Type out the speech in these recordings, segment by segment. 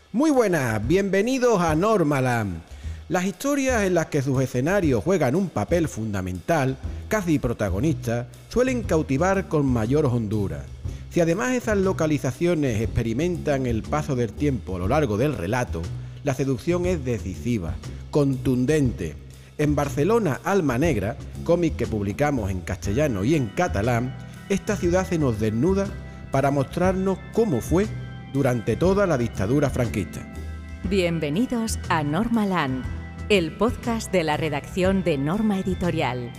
Muy buenas, bienvenidos a Normaland. Las historias en las que sus escenarios juegan un papel fundamental, casi protagonista, suelen cautivar con mayor hondura. Si además esas localizaciones experimentan el paso del tiempo a lo largo del relato, la seducción es decisiva, contundente. En Barcelona, Alma Negra, cómic que publicamos en castellano y en catalán, esta ciudad se nos desnuda para mostrarnos cómo fue durante toda la dictadura franquista. Bienvenidos a Normaland, el podcast de la redacción de Norma Editorial.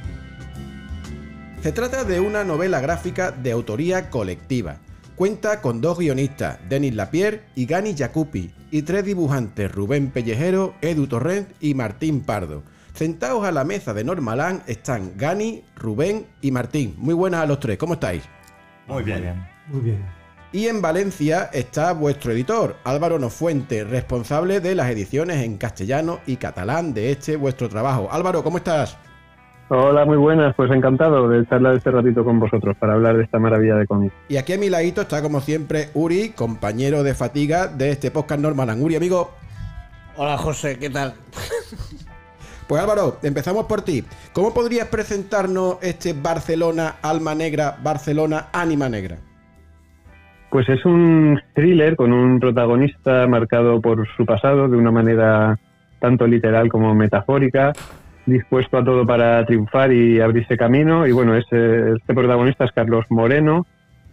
Se trata de una novela gráfica de autoría colectiva. Cuenta con 2 guionistas, Denis Lapierre y Gani Jacupi, y 3 dibujantes, Rubén Pellejero, Edu Torrent y Martín Pardo. Sentados a la mesa de Normaland están Gani, Rubén y Martín. Muy buenas a los 3, ¿cómo estáis? Muy bien. Muy bien. Y en Valencia está vuestro editor, Álvaro Nofuente, responsable de las ediciones en castellano y catalán de vuestro trabajo. Álvaro, ¿cómo estás? Hola, muy buenas. Pues encantado de charlar este ratito con vosotros para hablar de esta maravilla de cómic. Y aquí a mi ladito está, como siempre, Uri, compañero de fatiga de este podcast Normaland. Uri, amigo. Hola, José, ¿qué tal? Pues Álvaro, empezamos por ti. ¿Cómo podrías presentarnos este Barcelona Alma Negra, Barcelona Ánima Negra? Pues es un thriller con un protagonista marcado por su pasado de una manera tanto literal como metafórica, dispuesto a todo para triunfar y abrirse camino. Y bueno, este protagonista es Carlos Moreno,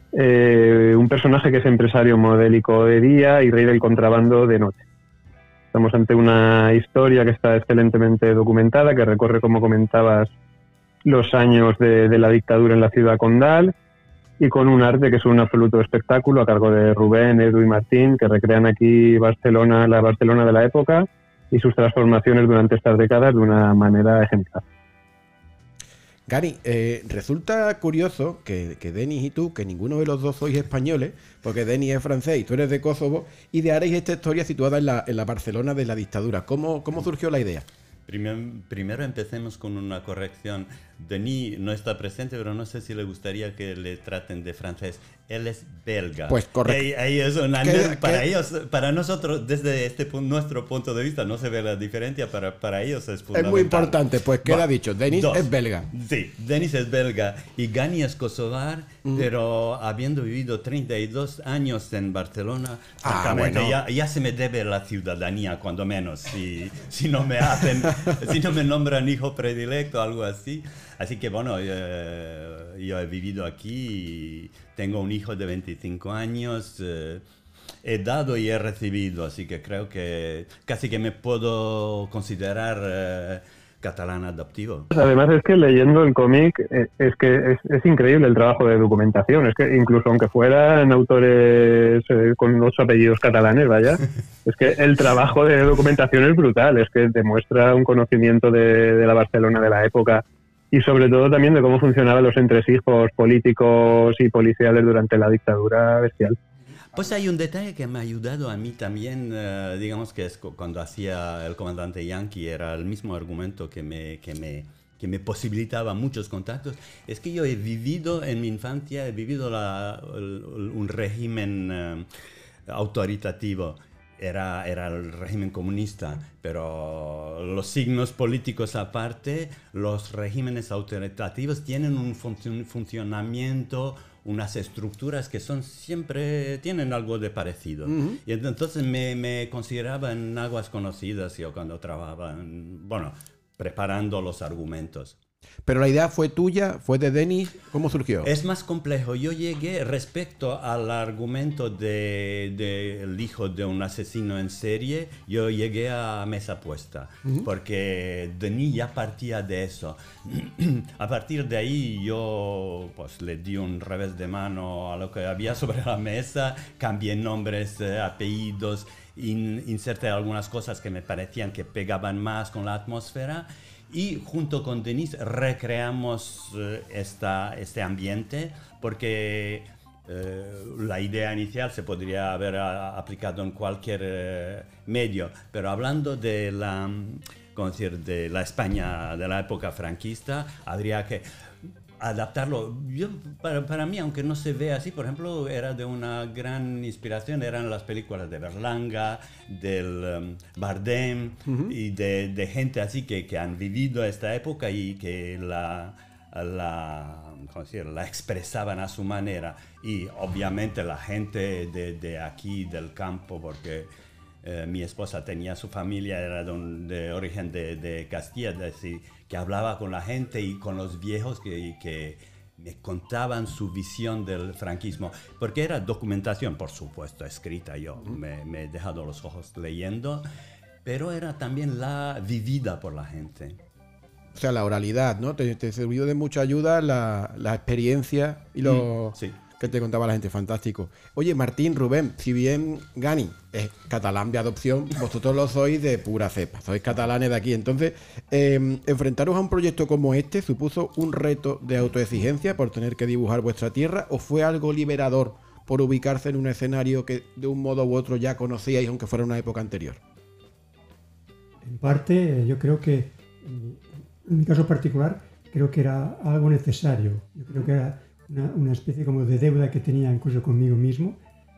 un personaje que es empresario modélico de día y rey del contrabando de noche. Estamos ante una historia que está excelentemente documentada, que recorre, como comentabas, los años de la dictadura en la ciudad condal, y con un arte que es un absoluto espectáculo a cargo de Rubén, Edu y Martín, que recrean aquí Barcelona, la Barcelona de la época y sus transformaciones durante estas décadas de una manera ejemplar. Gani, resulta curioso que Denis y tú, que ninguno de los dos sois españoles, porque Denis es francés y tú eres de Kosovo, idearéis esta historia situada en la Barcelona de la dictadura. ¿Cómo surgió la idea? Primero empecemos con una corrección. Denis no está presente, pero no sé si le gustaría que le traten de francés. Él es belga. Pues correcto. Ahí es una para nosotros, desde nuestro punto de vista, no se ve la diferencia. Para ellos es fundamental. Es muy importante, pues queda dicho. Denis es belga. Sí, Denis es belga y Gani es kosovar, pero habiendo vivido 32 años en Barcelona, francamente, bueno. ya se me debe la ciudadanía, cuando menos, si no me hacen, si no me nombran hijo predilecto o algo así. Así que bueno, yo he vivido aquí y tengo un hijo de 25 años, he dado y he recibido, así que creo que casi que me puedo considerar catalán adoptivo. Además es que leyendo el cómic es que es increíble el trabajo de documentación, es que incluso aunque fueran autores con los apellidos catalanes, vaya, es que el trabajo de documentación es brutal, es que demuestra un conocimiento de la Barcelona de la época y sobre todo también de cómo funcionaban los entresijos políticos y policiales durante la dictadura bestial. Pues hay un detalle que me ha ayudado a mí también, digamos que es cuando hacía El comandante Yankee, era el mismo argumento que me posibilitaba muchos contactos, es que yo he vivido en mi infancia, un régimen autoritativo. Era el régimen comunista, pero los signos políticos aparte, los regímenes autoritativos tienen un funcionamiento, unas estructuras que siempre tienen algo de parecido. Y entonces me consideraba en aguas conocidas yo cuando trabajaba, preparando los argumentos. Pero la idea fue tuya, fue de Denis, ¿cómo surgió? Es más complejo. Yo llegué respecto al argumento del hijo de un asesino en serie, yo llegué a mesa puesta, porque Denis ya partía de eso. A partir de ahí yo pues le di un revés de mano a lo que había sobre la mesa, cambié nombres, apellidos, inserté algunas cosas que me parecían que pegaban más con la atmósfera. Y junto con Denis recreamos este ambiente porque la idea inicial se podría haber aplicado en cualquier medio, pero hablando de la España de la época franquista, habría que adaptarlo. Para mí, aunque no se vea así, por ejemplo, era de una gran inspiración, eran las películas de Berlanga, del Bardem, y de gente así que han vivido esta época y que ¿cómo decir? La expresaban a su manera. Y obviamente la gente de aquí, del campo, porque mi esposa tenía su familia, era de origen de Castilla, es decir, que hablaba con la gente y con los viejos que me contaban su visión del franquismo, porque era documentación, por supuesto, escrita, yo me he dejado los ojos leyendo, pero era también la vivida por la gente. O sea, la oralidad, ¿no? Te sirvió de mucha ayuda la experiencia y lo que te contaba la gente. Fantástico. Oye, Martín, Rubén, si bien Gani es catalán de adopción, vosotros lo sois de pura cepa, sois catalanes de aquí. Entonces, enfrentaros a un proyecto como este, ¿supuso un reto de autoexigencia por tener que dibujar vuestra tierra o fue algo liberador por ubicarse en un escenario que de un modo u otro ya conocíais, aunque fuera una época anterior? En parte, yo creo que, en mi caso particular, creo que era algo necesario. Yo creo que era una especie como de deuda que tenía incluso conmigo mismo,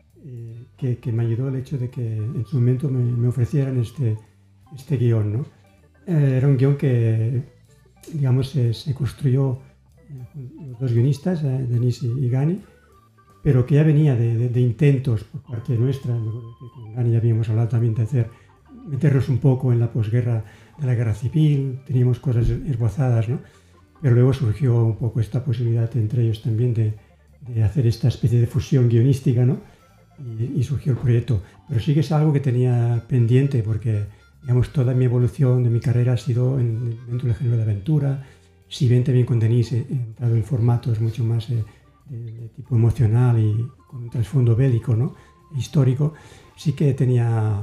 que me ayudó el hecho de que en su momento me ofrecieran este guión, ¿no? Era un guión que, digamos, se construyó los dos guionistas, Denis y Gani, pero que ya venía de intentos por parte nuestra. Con Gani ya habíamos hablado también de meternos un poco en la posguerra de la guerra civil, teníamos cosas esbozadas, ¿no? Pero luego surgió un poco esta posibilidad entre ellos también de hacer esta especie de fusión guionística, ¿no? Y surgió el proyecto. Pero sí que es algo que tenía pendiente porque, digamos, toda mi evolución de mi carrera ha sido dentro del género de aventura. Si bien también con Denis he entrado en formatos mucho más de tipo emocional y con un trasfondo bélico, ¿no? Histórico, sí que tenía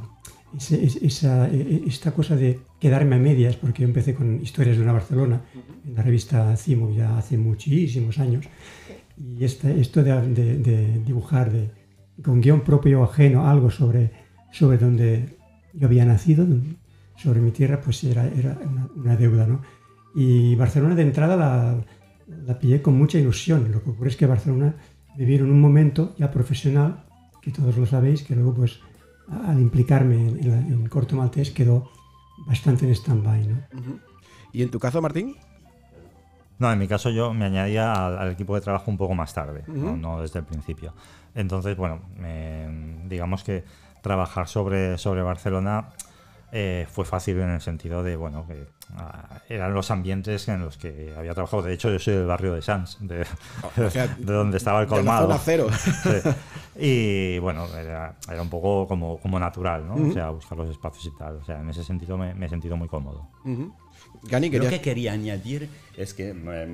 esta cosa de quedarme a medias, porque yo empecé con Historias de una Barcelona en la revista Cimo ya hace muchísimos años, y esto de dibujar con guión propio o ajeno algo sobre donde yo había nacido, sobre mi tierra, pues era una deuda, ¿no? Y Barcelona de entrada la pillé con mucha ilusión. Lo que ocurre es que Barcelona vivieron un momento ya profesional, que todos lo sabéis, que luego pues al implicarme en Corto Maltés quedó bastante en stand-by, ¿no? ¿Y en tu caso, Martín? No, en mi caso yo me añadía al equipo de trabajo un poco más tarde, no desde el principio. Entonces, bueno, digamos que trabajar sobre Barcelona fue fácil en el sentido de, bueno, que eran los ambientes en los que había trabajado. De hecho, yo soy del barrio de Sants, de donde estaba el colmado. De la zona cero. Sí. Y bueno, era un poco como natural, ¿no? O sea, buscar los espacios y tal. O sea, en ese sentido me he sentido muy cómodo. Gani, lo que quería añadir es que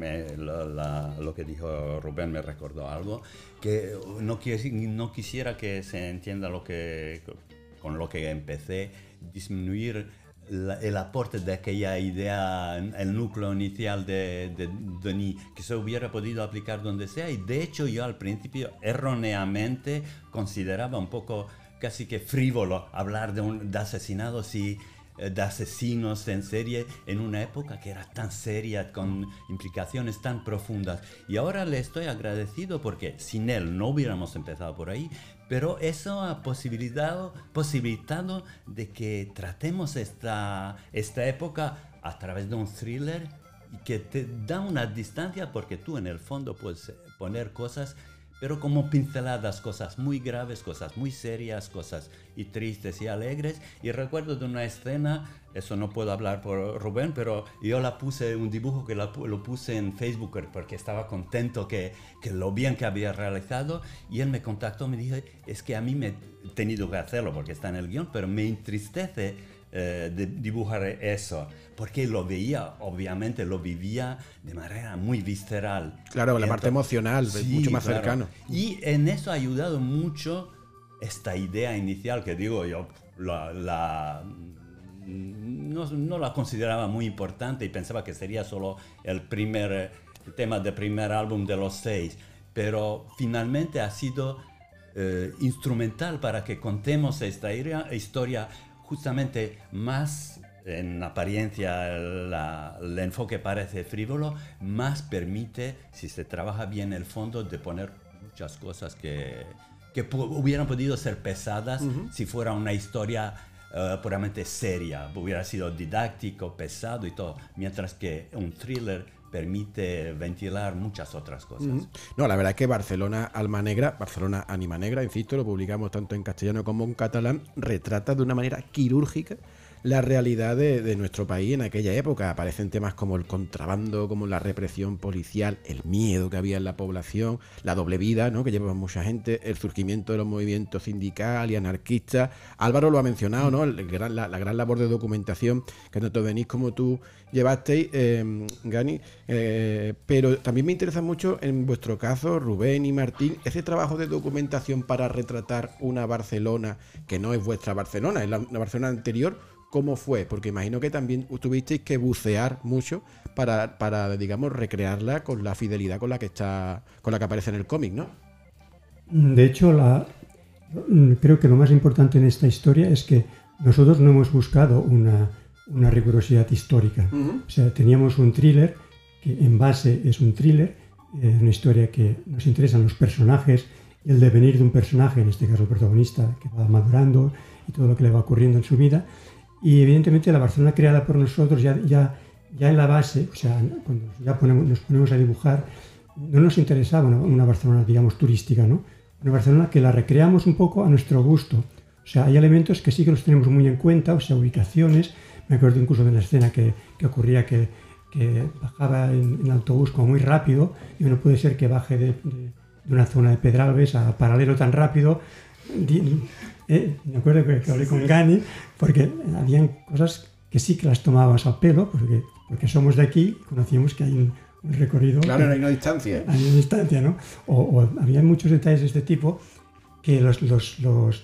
lo que dijo Rubén me recordó algo, que no quisiera que se entienda con lo que empecé, disminuir el aporte de aquella idea, el núcleo inicial de Denis, que se hubiera podido aplicar donde sea. Y de hecho yo al principio erróneamente consideraba un poco casi que frívolo hablar de asesinados y de asesinos en serie en una época que era tan seria, con implicaciones tan profundas. Y ahora le estoy agradecido porque sin él no hubiéramos empezado por ahí, pero eso ha posibilitado de que tratemos esta época a través de un thriller y que te da una distancia, porque tú en el fondo puedes poner cosas, pero como pinceladas, cosas muy graves, cosas muy serias, cosas y tristes y alegres. Y recuerdo de una escena, eso no puedo hablar por Rubén, pero yo un dibujo que lo puse en Facebook porque estaba contento que lo bien que había realizado, y él me contactó, me dijo, es que a mí me he tenido que hacerlo porque está en el guión, pero me entristece de dibujar eso, porque lo veía, obviamente lo vivía de manera muy visceral. Claro, la parte emocional, sí, mucho más cercano. Y en eso ha ayudado mucho esta idea inicial que digo yo, no la consideraba muy importante y pensaba que sería solo el primer tema del primer álbum de los 6, pero finalmente ha sido instrumental para que contemos esta historia justamente más en apariencia el enfoque parece frívolo, más permite, si se trabaja bien el fondo, de poner muchas cosas que hubieran podido ser pesadas si fuera una historia puramente seria, hubiera sido didáctico, pesado y todo, mientras que un thriller permite ventilar muchas otras cosas. No, la verdad es que Barcelona Alma Negra, Barcelona Ánima Negra, insisto, lo publicamos tanto en castellano como en catalán, retrata de una manera quirúrgica la realidad de nuestro país en aquella época. Aparecen temas como el contrabando, como la represión policial, el miedo que había en la población, la doble vida, ¿no?, que llevaba mucha gente, el surgimiento de los movimientos sindicales y anarquistas. Álvaro lo ha mencionado, ¿no?, la gran labor de documentación que tanto Denis como tú llevasteis, Gani, pero también me interesa mucho en vuestro caso, Rubén y Martín, ese trabajo de documentación para retratar una Barcelona que no es vuestra Barcelona, es una Barcelona anterior. ¿Cómo fue? Porque imagino que también tuvisteis que bucear mucho para digamos, recrearla con la fidelidad con la que aparece en el cómic, ¿no? De hecho, creo que lo más importante en esta historia es que nosotros no hemos buscado una rigurosidad histórica. O sea, teníamos un thriller que en base es un thriller, una historia que nos interesan los personajes y el devenir de un personaje, en este caso el protagonista, que va madurando y todo lo que le va ocurriendo en su vida. Y evidentemente la Barcelona creada por nosotros ya en la base, o sea, cuando ya nos ponemos a dibujar, no nos interesaba una Barcelona, digamos, turística, ¿no? Una Barcelona que la recreamos un poco a nuestro gusto. O sea, hay elementos que sí que los tenemos muy en cuenta, o sea, ubicaciones. Me acuerdo incluso de una escena que ocurría que bajaba en autobús como muy rápido y no puede ser que baje de una zona de Pedralbes a Paralelo tan rápido. Me acuerdo que hablé con Gani porque habían cosas que sí que las tomábamos al pelo porque somos de aquí y conocíamos que hay un recorrido. Claro, hay una distancia. Hay una distancia, ¿no? O había muchos detalles de este tipo que nosotros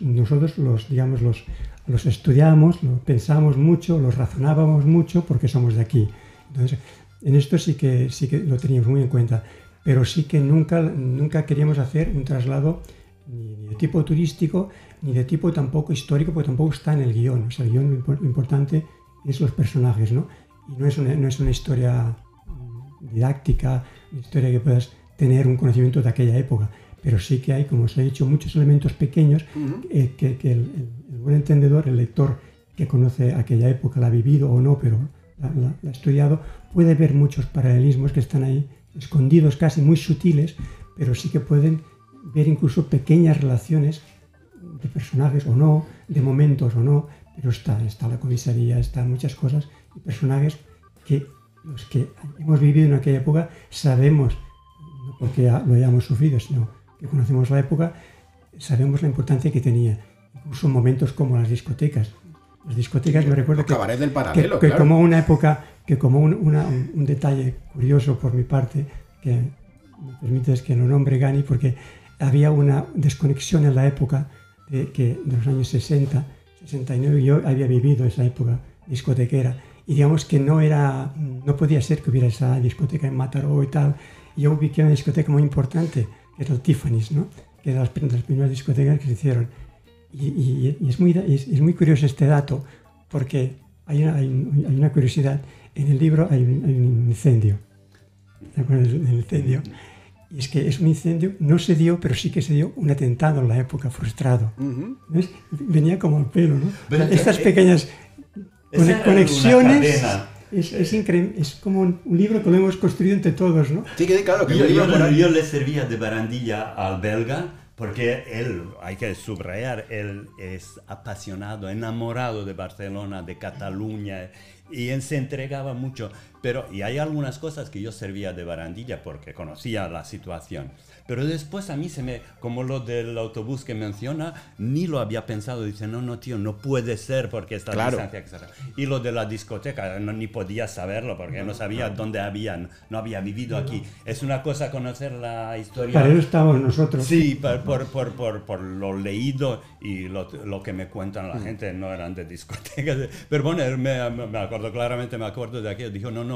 los estudiábamos, lo pensábamos mucho, los razonábamos mucho porque somos de aquí. Entonces, en esto sí que lo teníamos muy en cuenta, pero sí que nunca queríamos hacer un traslado ni de tipo turístico, ni de tipo tampoco histórico, porque tampoco está en el guión. O sea, el guión lo importante es los personajes, ¿no? Y no es una historia didáctica, una historia que puedas tener un conocimiento de aquella época, pero sí que hay, como os he dicho, muchos elementos pequeños que el buen entendedor, el lector que conoce aquella época, la ha vivido o no, pero la ha estudiado, puede ver muchos paralelismos que están ahí escondidos, casi muy sutiles, pero sí que pueden ver incluso pequeñas relaciones de personajes o no, de momentos o no, pero está la comisaría, están muchas cosas y personajes que los que hemos vivido en aquella época sabemos, no porque lo hayamos sufrido, sino que conocemos la época, sabemos la importancia que tenía. Incluso momentos como las discotecas. Las discotecas, me recuerdo que, cabarets del paralelo, que claro. Como una época, que como un detalle curioso por mi parte, que me permites que lo nombre, Gani, porque había una desconexión en la época de los años 60, 69, yo había vivido esa época discotequera, y digamos que no podía ser que hubiera esa discoteca en Mataró y tal. Yo ubiqué una discoteca muy importante, que era el Tiffany's, ¿no? Que era de las primeras discotecas que se hicieron. Y es muy curioso este dato, porque hay una curiosidad. En el libro hay un incendio. ¿Te acuerdas del incendio? Y es que es un incendio, no se dio, pero sí que se dio un atentado en la época, frustrado. ¿Ves? Venía como al pelo, ¿no? Pero estas pequeñas conexiones. Es increíble, es como un libro que lo hemos construido entre todos, ¿no? Sí, que claro, que yo le servía de barandilla al belga, porque él, hay que subrayar, él es apasionado, enamorado de Barcelona, de Cataluña, y él se entregaba mucho. Y hay algunas cosas que yo servía de barandilla porque conocía la situación. Pero después a mí como lo del autobús que menciona, ni lo había pensado. Dice, no, tío, no puede ser porque esta distancia que será. Y lo de la discoteca, ni podía saberlo porque no sabía dónde no había vivido aquí. Es una cosa conocer la historia. Para eso estamos nosotros. Sí, por lo leído y lo que me cuentan la gente, no eran de discotecas. Pero bueno, me acuerdo claramente, de aquello. Dijo, no.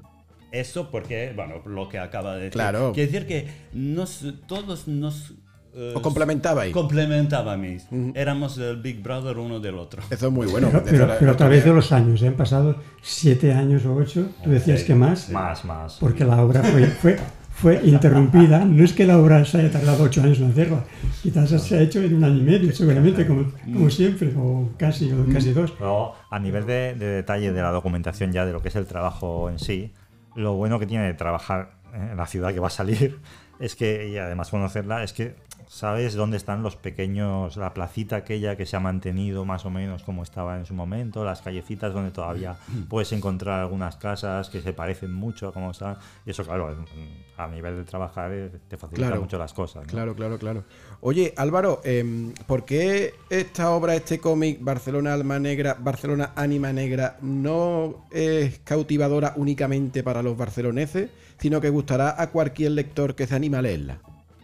Eso porque, bueno, lo que acaba de decir. Claro. Quiere decir que todos nos ¿Os complementabais? Complementábamos. Éramos el Big Brother uno del otro. Eso es muy bueno. Pero a través de los años, han pasado 7 años o 8, tú decías que más. Más. Porque la obra fue interrumpida. No es que la obra se haya tardado 8 años en hacerla, quizás se ha hecho en 1 año y medio, seguramente, como siempre, o casi 2. Pero a nivel de detalle de la documentación ya de lo que es el trabajo en sí, lo bueno que tiene de trabajar en la ciudad que va a salir es que, y además conocerla, es que sabes dónde están los pequeños, la placita aquella que se ha mantenido más o menos como estaba en su momento, las callecitas donde todavía puedes encontrar algunas casas que se parecen mucho a cómo están, y eso claro, a nivel de trabajar te facilita mucho las cosas, ¿no? Claro. Oye, Álvaro, ¿por qué esta obra, este cómic, Barcelona Ánima Negra, no es cautivadora únicamente para los barceloneses, sino que gustará a cualquier lector que se anime a leerla?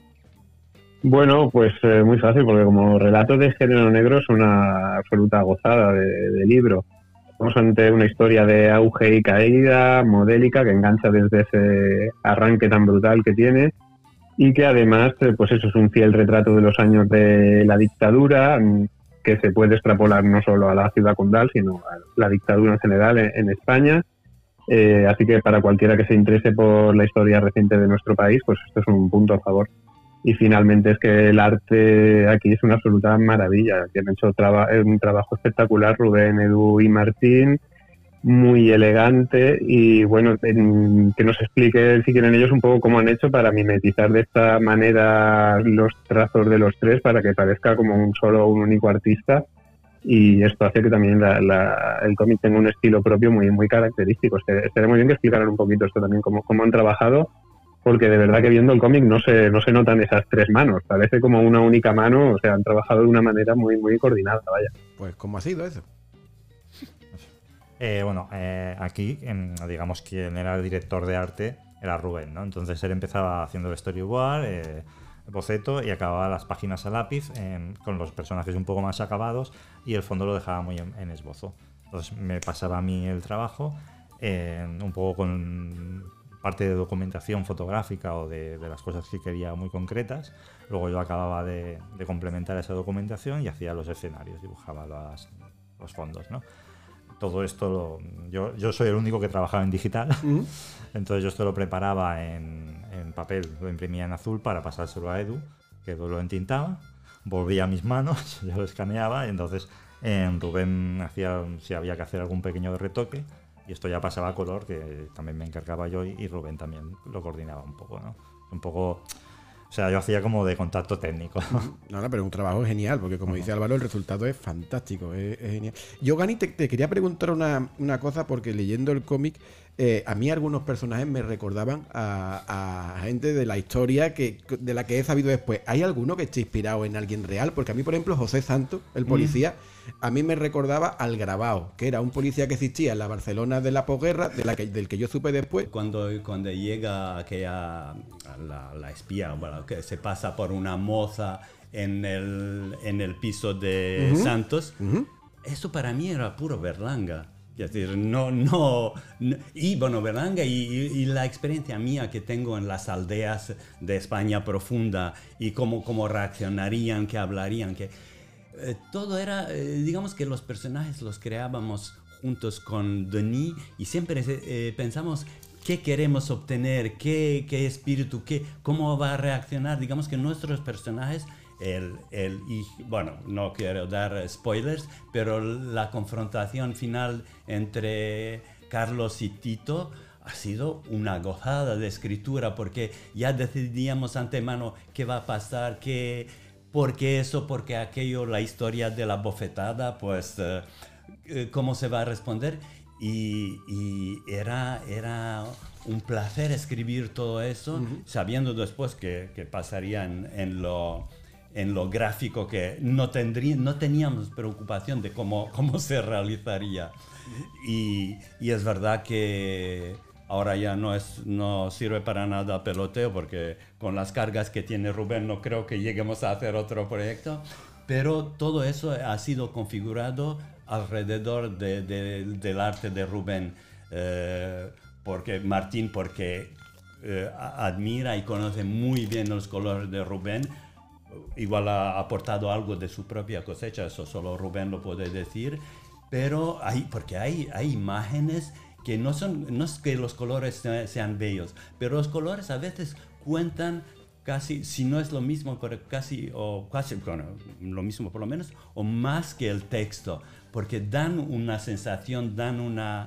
Bueno, pues muy fácil, porque como relato de género negro es una absoluta gozada de libro. Estamos ante una historia de auge y caída, modélica, que engancha desde ese arranque tan brutal que tiene, y que además, pues eso es un fiel retrato de los años de la dictadura, que se puede extrapolar no solo a la ciudad condal, sino a la dictadura en general en España. Así que para cualquiera que se interese por la historia reciente de nuestro país, pues esto es un punto a favor. Y finalmente es que el arte aquí es una absoluta maravilla, que han hecho un trabajo espectacular Rubén, Edu y Martín, muy elegante, y bueno, que nos explique si quieren ellos un poco cómo han hecho para mimetizar de esta manera los trazos de los tres para que parezca como un único artista, y esto hace que también el cómic tenga un estilo propio muy, muy característico. Estaría muy bien que explicaran un poquito esto también, cómo han trabajado, porque de verdad que viendo el cómic no se notan esas 3 manos, parece como una única mano, o sea, han trabajado de una manera muy, muy coordinada, vaya. Pues, ¿cómo ha sido eso? Aquí, digamos, quien era el director de arte era Rubén, ¿no? Entonces él empezaba haciendo el storyboard, boceto, y acababa las páginas a lápiz con los personajes un poco más acabados, y el fondo lo dejaba muy en esbozo. Entonces me pasaba a mí el trabajo, un poco con parte de documentación fotográfica o de las cosas que quería muy concretas. Luego yo acababa de complementar esa documentación y hacía los escenarios, dibujaba los fondos, ¿no? Todo esto yo soy el único que trabajaba en digital, entonces yo esto lo preparaba en papel, lo imprimía en azul para pasárselo a Edu, que Edu lo entintaba, volvía a mis manos, yo lo escaneaba, y entonces Rubén hacía si había que hacer algún pequeño retoque, y esto ya pasaba a color, que también me encargaba yo, y Rubén también lo coordinaba un poco, ¿no? Un poco, o sea, yo hacía como de contacto técnico. No, pero un trabajo genial, porque como dice Álvaro, el resultado es fantástico, es genial. Yo, Gani, te quería preguntar una cosa, porque leyendo el cómic, a mí algunos personajes me recordaban a gente de la historia de la que he sabido después. ¿Hay alguno que esté inspirado en alguien real? Porque a mí, por ejemplo, José Santos, el policía, a mí me recordaba al Grabao, que era un policía que existía en la Barcelona de la posguerra, del que yo supe después. Cuando llega la espía, bueno, que se pasa por una moza en el piso de Santos, eso para mí era puro Berlanga. Es decir, y bueno, Berlanga y la experiencia mía que tengo en las aldeas de España profunda, y cómo reaccionarían, qué hablarían, todo era, digamos que los personajes los creábamos juntos con Denis, y siempre pensamos qué queremos obtener, qué espíritu, cómo va a reaccionar. Digamos que nuestros personajes, y bueno, no quiero dar spoilers, pero la confrontación final entre Carlos y Tito ha sido una gozada de escritura, porque ya decidíamos antemano qué va a pasar, por qué eso, por qué aquello, la historia de la bofetada, pues cómo se va a responder. Y era un placer escribir todo eso, sabiendo después que pasaría en lo gráfico, que no teníamos preocupación de cómo se realizaría. Y es verdad que ahora ya no sirve para nada peloteo, porque con las cargas que tiene Rubén no creo que lleguemos a hacer otro proyecto, pero todo eso ha sido configurado alrededor del arte de Rubén, porque admira y conoce muy bien los colores de Rubén. igual ha aportado algo de su propia cosecha, eso solo Rubén lo puede decir, pero porque hay imágenes que no es que los colores sean bellos, pero los colores a veces cuentan casi, si no es lo mismo, pero casi, bueno, lo mismo por lo menos, o más que el texto, porque dan una sensación, dan una...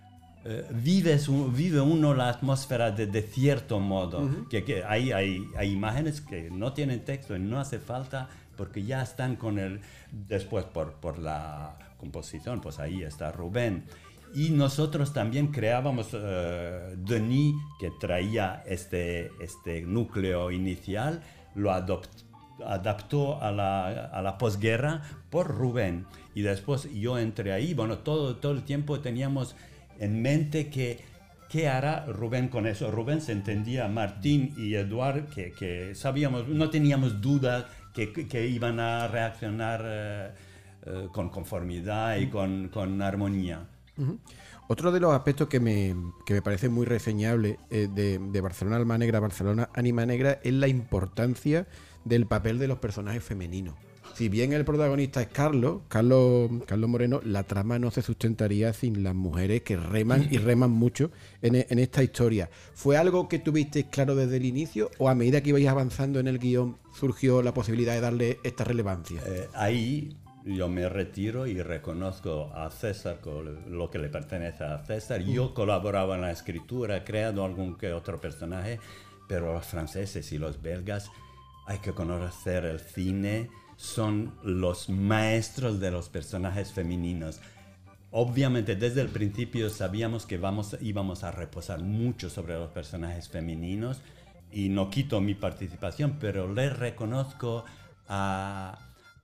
vive uno la atmósfera de cierto modo, que hay imágenes que no tienen texto y no hace falta porque ya están con el... Después por la composición, pues ahí está Rubén. Y nosotros también creábamos, Denis, que traía este núcleo inicial, lo adaptó a la posguerra por Rubén. Y después yo entré ahí, bueno, todo el tiempo teníamos en mente qué hará Rubén con eso. Rubén se entendía, Martín y Eduard, que sabíamos, no teníamos duda que iban a reaccionar con conformidad y con armonía. Otro de los aspectos que me parece muy reseñable de Barcelona Alma Negra, Barcelona Ánima Negra, es la importancia del papel de los personajes femeninos. Si bien el protagonista es Carlos Moreno, la trama no se sustentaría sin las mujeres que reman y reman mucho en esta historia. ¿Fue algo que tuvisteis claro desde el inicio o a medida que ibais avanzando en el guión surgió la posibilidad de darle esta relevancia? Ahí yo me retiro y reconozco a César con lo que le pertenece a César. Yo colaboraba en la escritura, he creado algún que otro personaje, pero los franceses y los belgas hay que conocer el cine, son los maestros de los personajes femeninos. Obviamente desde el principio sabíamos que íbamos a reposar mucho sobre los personajes femeninos y no quito mi participación, pero le reconozco a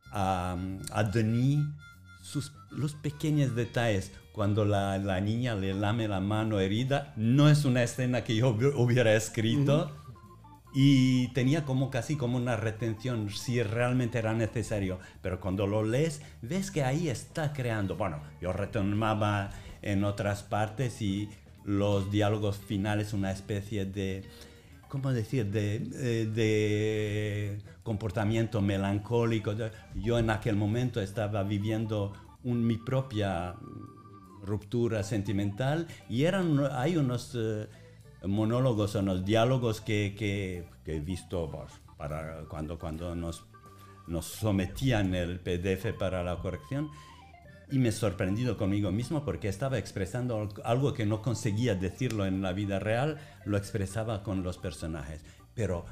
Denis los pequeños detalles. Cuando la niña le lame la mano herida, no es una escena que yo hubiera escrito. Y tenía casi como una retención si realmente era necesario. Pero cuando lo lees, ves que ahí está creando. Bueno, yo retomaba en otras partes y los diálogos finales, una especie de, ¿cómo decir?, de comportamiento melancólico. Yo en aquel momento estaba viviendo mi propia ruptura sentimental y hay unos... monólogos o los diálogos que he visto para cuando nos sometían el PDF para la corrección y me he sorprendido conmigo mismo porque estaba expresando algo que no conseguía decirlo en la vida real, lo expresaba con los personajes. Pero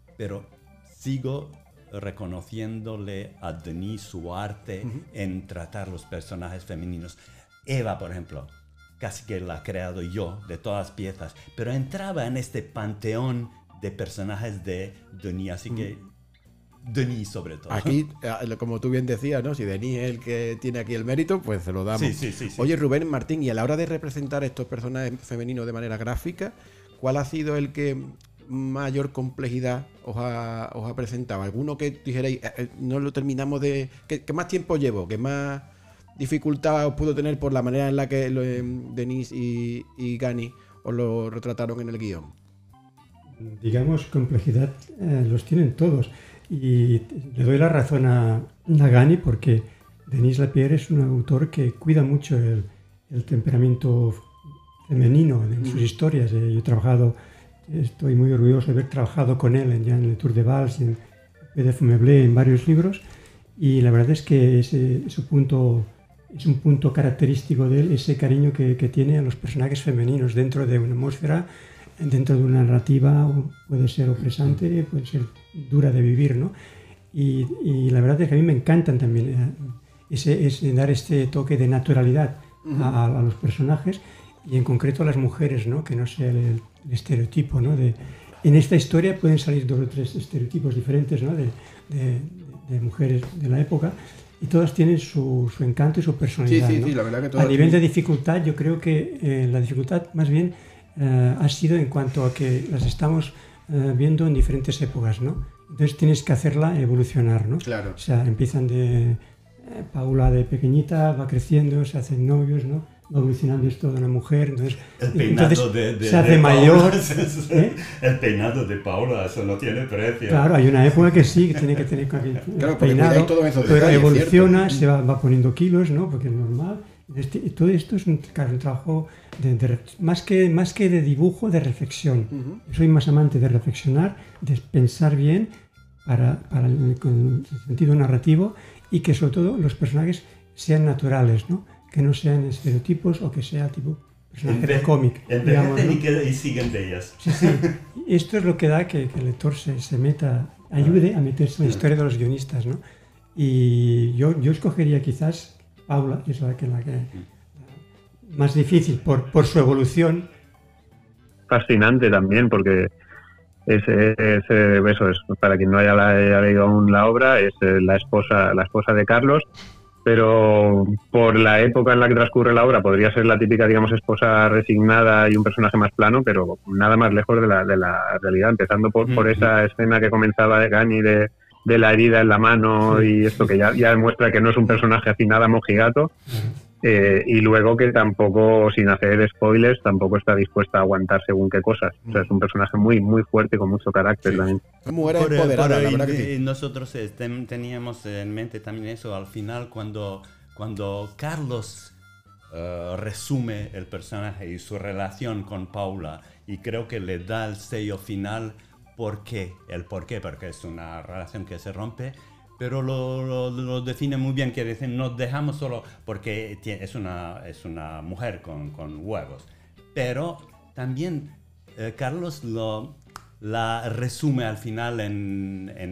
sigo reconociéndole a Denis su arte en tratar los personajes femeninos. Eva, por ejemplo, casi que la he creado yo, de todas piezas, pero entraba en este panteón de personajes de Denis, así que Denis sobre todo. Aquí, como tú bien decías, ¿no? Si Denis es el que tiene aquí el mérito, pues se lo damos. Sí. Oye, Rubén, Martín, y a la hora de representar estos personajes femeninos de manera gráfica, ¿cuál ha sido el que mayor complejidad os ha presentado? ¿Alguno que dijerais, no lo terminamos de... ¿Qué más tiempo llevo? ¿Qué más dificultad os pudo tener por la manera en la que Denis y Gani os lo retrataron en el guión? Digamos, complejidad los tienen todos. Y le doy la razón a Gani porque Denis Lapierre es un autor que cuida mucho el temperamento femenino en sus historias. Yo estoy muy orgulloso de haber trabajado con él ya en el Tour de Vals, en PDF Meublé, en varios libros, y la verdad es que es un punto característico de él, ese cariño que tiene a los personajes femeninos dentro de una atmósfera, dentro de una narrativa. Puede ser opresante, puede ser dura de vivir, ¿no? Y la verdad es que a mí me encantan también dar este toque de naturalidad a los personajes y en concreto a las mujeres, ¿no? Que no sea el estereotipo, ¿no? En esta historia pueden salir 2 o 3 estereotipos diferentes, ¿no? de mujeres de la época. Y todas tienen su encanto y su personalidad. Sí, ¿no? la verdad que todas. A nivel de dificultad, yo creo que la dificultad más bien ha sido en cuanto a que las estamos viendo en diferentes épocas, ¿no? Entonces tienes que hacerla evolucionar, ¿no? Claro. O sea, empiezan Paula de pequeñita va creciendo, se hacen novios, ¿no? Va evolucionando esto de una mujer, entonces se hace mayor. El peinado de Paula, eso no tiene precio. Claro, hay una época que sí, que tiene que tener claro, peinado, pero evoluciona, ¿cierto? se va poniendo kilos, ¿no? Porque es normal. Todo esto es un trabajo más que de dibujo, de reflexión. Soy más amante de reflexionar, de pensar bien con el sentido narrativo y que sobre todo los personajes sean naturales, ¿no? Que no sean estereotipos o que sea tipo personaje de cómic. Envejecen, ¿no? Y siguen de ellas. Sí. Esto es lo que da que el lector se meta, ayude a meterse en la historia de los guionistas, ¿no? Y yo escogería quizás Paula, que es la que más difícil por su evolución. Fascinante también, porque eso es, para quien no haya leído aún la obra, es la esposa de Carlos, pero por la época en la que transcurre la obra podría ser la típica, digamos, esposa resignada y un personaje más plano, pero nada más lejos de la realidad, empezando por esa escena que comenzaba de Gani de la herida en la mano, y esto que ya demuestra que no es un personaje así nada mojigato. Y luego que tampoco, sin hacer spoilers, tampoco está dispuesta a aguantar según qué cosas. O sea, es un personaje muy muy fuerte, con mucho carácter también. Mujer empoderada, la verdad que sí. Nosotros teníamos en mente también eso al final, cuando Carlos resume el personaje y su relación con Paula, y creo que le da el sello final. ¿Por qué? Porque es una relación que se rompe, pero lo define muy bien, que dicen, nos dejamos solo porque es una mujer con huevos. Pero también Carlos la resume al final en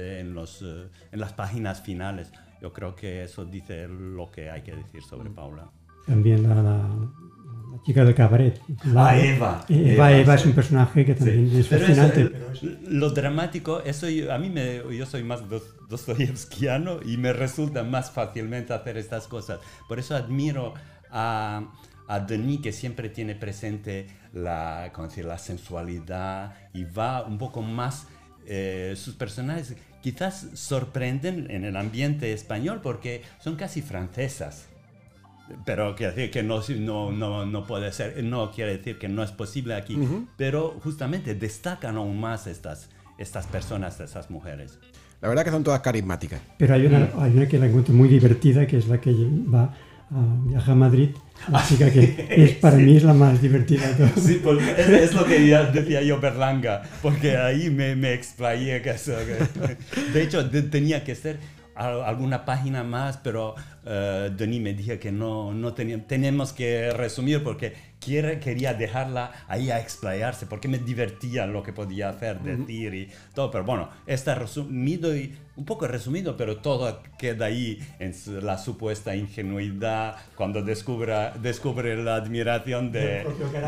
las páginas finales. Yo creo que eso dice lo que hay que decir sobre Paula. También la chica del cabaret. Eva. Eva es un personaje que también es fascinante. Lo dramático, yo soy más dostoyevskiano y me resulta más fácilmente hacer estas cosas. Por eso admiro a Denis, que siempre tiene presente la sensualidad, y va un poco más. Sus personajes quizás sorprenden en el ambiente español porque son casi francesas. Pero quiere decir que no puede ser, no quiere decir que no es posible aquí, pero justamente destacan aún más estas personas, estas mujeres. La verdad que son todas carismáticas. Pero hay una que la encuentro muy divertida, que es la que viaja a Madrid, la chica que para mí es la más divertida de todas. Sí, porque es lo que decía yo, Berlanga, porque ahí me explayé. De hecho, tenía que ser alguna página más, pero Denis me dijo que no tenemos que resumir porque quería dejarla ahí a explayarse, porque me divertía lo que podía hacer, decir y todo. Pero bueno, está resumido y un poco resumido, pero todo queda ahí en la supuesta ingenuidad cuando descubre la admiración de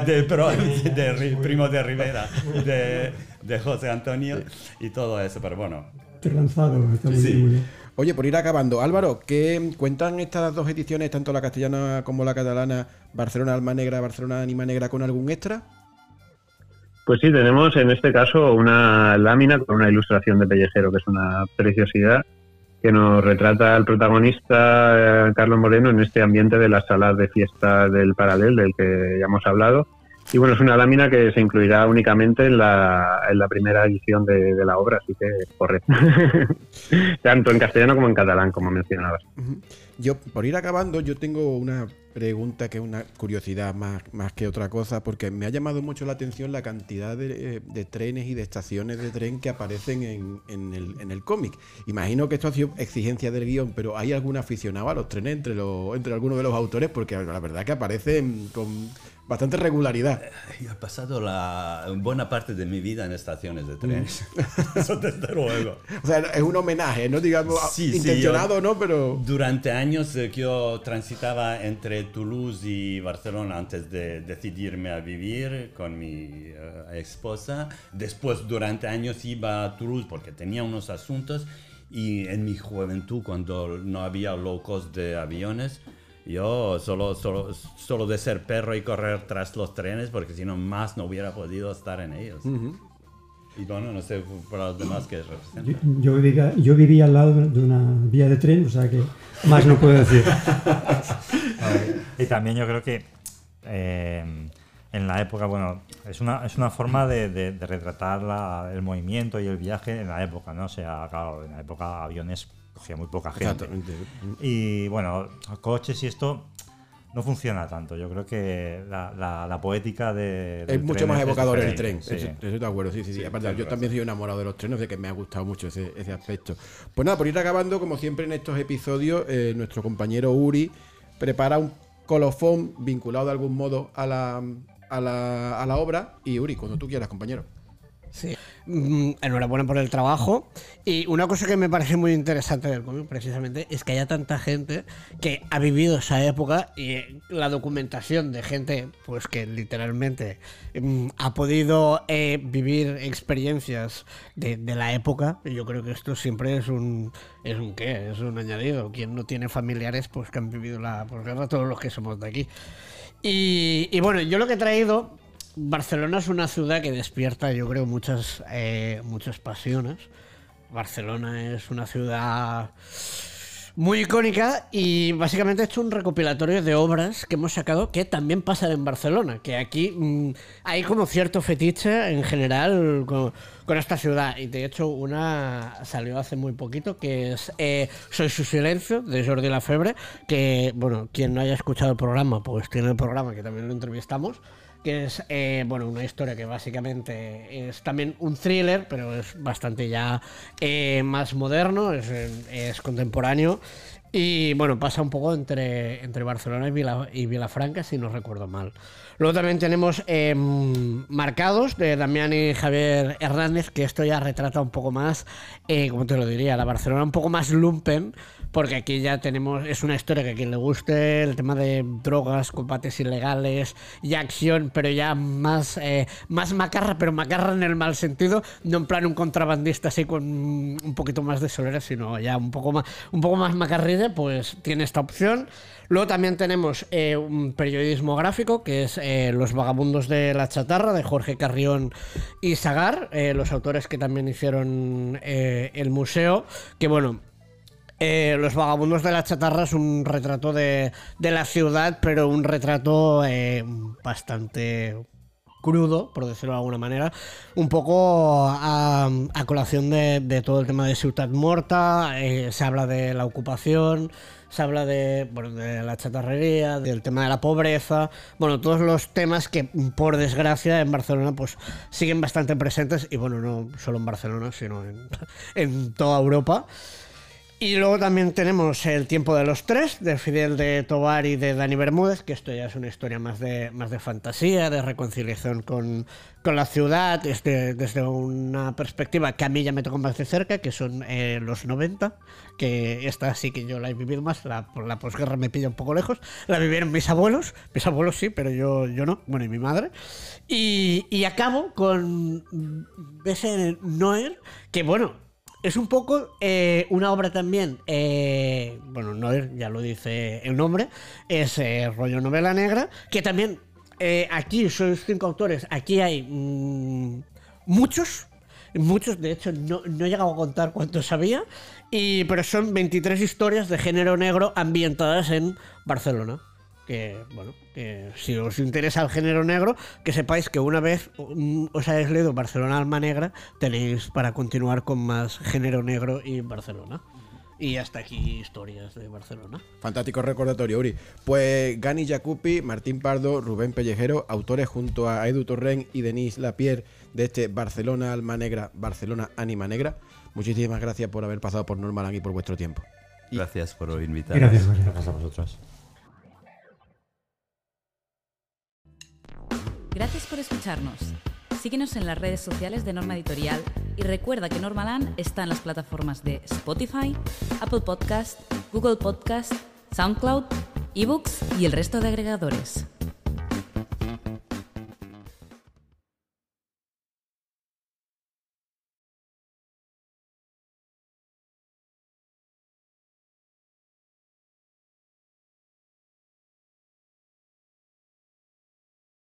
Primo de Rivera, de José Antonio y todo eso. Pero bueno, lanzado, está muy bien. Oye, por ir acabando, Álvaro, ¿qué cuentan estas dos ediciones, tanto la castellana como la catalana, Barcelona Alma Negra, Barcelona Ánima Negra, con algún extra? Pues sí, tenemos en este caso una lámina con una ilustración de Pellejero, que es una preciosidad, que nos retrata al protagonista, Carlos Moreno, en este ambiente de las salas de fiestas del Paral·lel, del que ya hemos hablado. Y bueno, es una lámina que se incluirá únicamente en la primera edición de la obra, así que corre. Tanto en castellano como en catalán, como mencionabas. Yo, por ir acabando, yo tengo una pregunta que es una curiosidad más que otra cosa, porque me ha llamado mucho la atención la cantidad de trenes y de estaciones de tren que aparecen en el cómic. Imagino que esto ha sido exigencia del guión, pero ¿hay algún aficionado a los trenes entre algunos de los autores? Porque la verdad que aparecen con bastante regularidad. Yo he pasado buena parte de mi vida en estaciones de trenes. Eso desde luego. O sea, es un homenaje, ¿no? Digamos, intencionado, ¿no? Pero durante años yo transitaba entre Toulouse y Barcelona antes de decidirme a vivir con mi esposa. Después, durante años iba a Toulouse porque tenía unos asuntos, y en mi juventud, cuando no había low cost de aviones, yo solo de ser perro y correr tras los trenes, porque si no más no hubiera podido estar en ellos. Y bueno, no sé para los demás qué representa. Yo vivía al lado de una vía de tren, o sea que más no puedo decir. Y también yo creo que en la época, bueno, es una forma de retratar el movimiento y el viaje en la época, ¿no? O sea, claro, en la época aviones cogía muy poca gente. Exactamente. Y bueno, coches y esto no funciona tanto. Yo creo que la poética es mucho más evocador el tren. Sí. Estoy de acuerdo, sí. Aparte, yo también soy enamorado de los trenes, de que me ha gustado mucho ese aspecto. Pues nada, por ir acabando, como siempre en estos episodios, nuestro compañero Uri prepara un colofón vinculado de algún modo a la obra. Y Uri, cuando tú quieras, compañero. Sí, enhorabuena por el trabajo. Y una cosa que me parece muy interesante del cómic precisamente es que haya tanta gente que ha vivido esa época y la documentación de gente pues que literalmente ha podido vivir experiencias de la época. Y yo creo que esto siempre es un añadido. Quien no tiene familiares pues que han vivido la posguerra, todos los que somos de aquí. Y bueno, yo lo que he traído... Barcelona es una ciudad que despierta, yo creo, muchas pasiones. Barcelona es una ciudad muy icónica y básicamente he hecho un recopilatorio de obras que hemos sacado que también pasan en Barcelona, que aquí hay como cierto fetiche en general con esta ciudad. Y de hecho una salió hace muy poquito, que es Soy su silencio, de Jordi Lafebre, que, bueno, quien no haya escuchado el programa, pues tiene el programa que también lo entrevistamos, que es una historia que básicamente es también un thriller, pero es bastante ya más moderno, es contemporáneo y bueno, pasa un poco entre Barcelona y Vilafranca, si no recuerdo mal. Luego también tenemos Marcados, de Damián y Javier Hernández, que esto ya retrata un poco más, ¿cómo te lo diría? La Barcelona un poco más lumpen, porque aquí ya tenemos, es una historia que a quien le guste el tema de drogas, combates ilegales y acción, pero ya más macarra, pero macarra en el mal sentido, no en plan un contrabandista así con un poquito más de solera, sino ya un poco más macarrilla, pues tiene esta opción. Luego también tenemos un periodismo gráfico, que es Los vagabundos de la chatarra, de Jorge Carrión y Sagar, los autores que también hicieron el museo, que bueno... Los vagabundos de la chatarra es un retrato de la ciudad, pero un retrato bastante crudo, por decirlo de alguna manera, un poco a colación de todo el tema de Ciutat Morta. Se habla de la ocupación, se habla de la chatarrería, del tema de la pobreza, bueno, todos los temas que por desgracia en Barcelona pues siguen bastante presentes, y bueno, no solo en Barcelona, sino en toda Europa. Y luego también tenemos El tiempo de los tres, de Fidel de Tovar y de Dani Bermúdez, que esto ya es una historia más de fantasía, de reconciliación con la ciudad, desde una perspectiva que a mí ya me tocó más de cerca, que son los 90, que esta sí que yo la he vivido más, por la posguerra me pilla un poco lejos, la vivieron mis abuelos sí, pero yo no, bueno, y mi madre. Y acabo con ese Noir, que bueno... Es un poco una obra también, Noir, ya lo dice el nombre, es rollo novela negra, que también aquí sois 5 autores, aquí hay muchos, de hecho no he llegado a contar cuántos había, pero son 23 historias de género negro ambientadas en Barcelona. Que si os interesa el género negro, que sepáis que una vez os hayáis leído Barcelona Alma Negra, tenéis para continuar con más género negro y Barcelona. Y hasta aquí historias de Barcelona. Fantástico recordatorio, Uri. Pues Gani Jacupi, Martín Pardo, Rubén Pellejero, autores junto a Edu Torrent y Denise Lapierre de este Barcelona Alma Negra, Barcelona Ánima Negra. Muchísimas gracias por haber pasado por Normaland y por vuestro tiempo. Gracias por invitarnos. Gracias a vosotros. Gracias por escucharnos. Síguenos en las redes sociales de Norma Editorial y recuerda que Normaland está en las plataformas de Spotify, Apple Podcast, Google Podcast, SoundCloud, eBooks y el resto de agregadores.